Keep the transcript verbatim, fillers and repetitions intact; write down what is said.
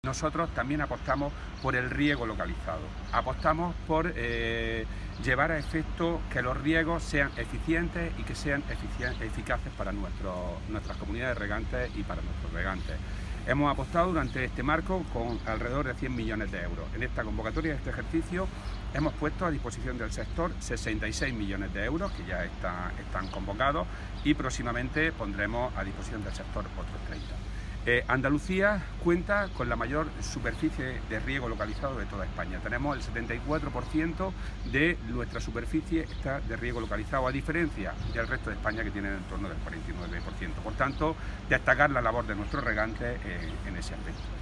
Nosotros también apostamos por el riego localizado, apostamos por eh, llevar a efecto que los riegos sean eficientes y que sean eficaces para nuestro, nuestras comunidades regantes y para nuestros regantes. Hemos apostado durante este marco con alrededor de cien millones de euros. En esta convocatoria, de este ejercicio, hemos puesto a disposición del sector sesenta y seis millones de euros, que ya está, están convocados, y próximamente pondremos a disposición del sector otros treinta. Eh, Andalucía cuenta con la mayor superficie de riego localizado de toda España. Tenemos el setenta y cuatro por ciento de nuestra superficie está de riego localizado, a diferencia del resto de España, que tiene en torno del cuarenta y nueve por ciento. Por tanto, destacar la labor de nuestros regantes eh, en ese aspecto.